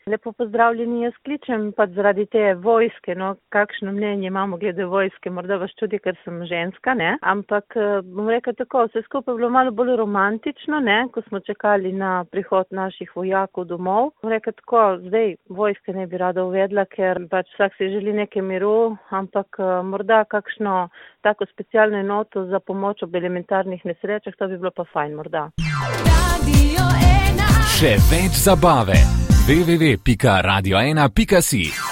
Lepo pozdravljeni, jaz kličem pa zaradi te vojske, no, kakšno mnenje imamo glede vojske, morda vas čudi, ker sem ženska, ne, ampak bom rekel tako, vse skupaj je bilo malo bolj romantično, ne, ko smo čakali na prihod naših vojakov domov. Bom rekel tako, zdaj vojske ne bi rada uvedla, ker pač vsak si želi nekaj miru, ampak morda kakšno tako specialno enoto za pomoč ob elementarnih nesrečah, to bi bilo pa fajn morda. Še več zabave. www.radio1.si